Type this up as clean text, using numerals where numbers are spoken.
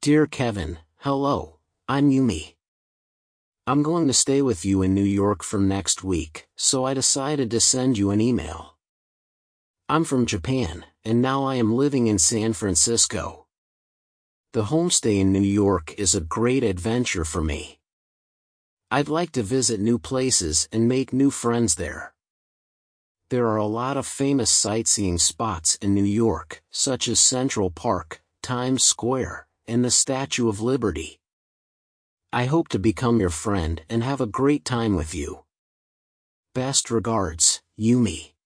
Dear Kevin, hello, I'm Yumi. I'm going to stay with you in New York for next week, so I decided to send you an email. I'm from Japan, and now I am living in San Francisco. The homestay in New York is a great adventure for me. I'd like to visit new places and make new friends there. There are a lot of famous sightseeing spots in New York, such as Central Park, Times Square, and the Statue of Liberty. I hope to become your friend and have a great time with you. Best regards, Yumi.